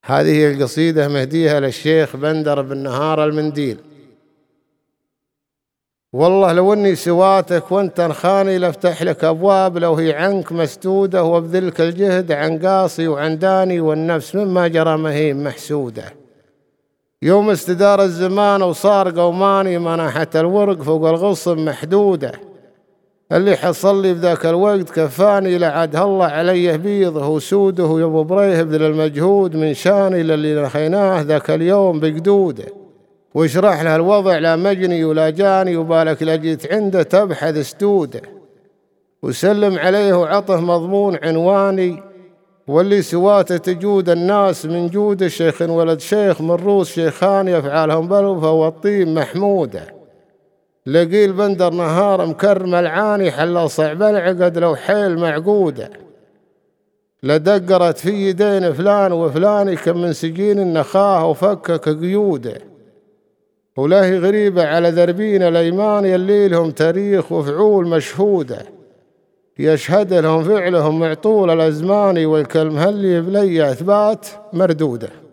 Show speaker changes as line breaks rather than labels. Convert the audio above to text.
هذه القصيدة مهديها للشيخ بندر بن نهار المنديل. والله لو اني سواتك وانت انخاني لافتح لك ابواب لو هي عنك مسدودة، وابذلك الجهد عن قاصي وعن داني، والنفس مما جرى مهين محسودة. يوم استدار الزمان وصار قوماني مناحة الورق فوق الغصن محدودة، اللي حصل لي بذاك الوقت كفاني لعد الله عليه بيضه وسوده، يا ابو بريه بذل المجهود من شاني للي نخيناه ذاك اليوم بقدوده، واشرح له الوضع لا مجني ولا جاني، وبالك لجيت عنده تبحث سدوده، وسلم عليه وعطه مضمون عنواني، واللي سواته تجود الناس من جود الشيخ ولد شيخ من روس شيخان يفعلهم بلوفه والطين محموده. لقيل بندر نهار مكرم العاني حل صعب العقد لو حيل معقوده، لدقرت في يدين فلان وفلان كم من سجين النخاه وفكك قيوده، ولاهي غريبة على ذربين الأيمان يلي لهم تاريخ وفعول مشهودة، يشهد لهم فعلهم معطول الأزمان، والكلم هلي بلي أثبات مردودة.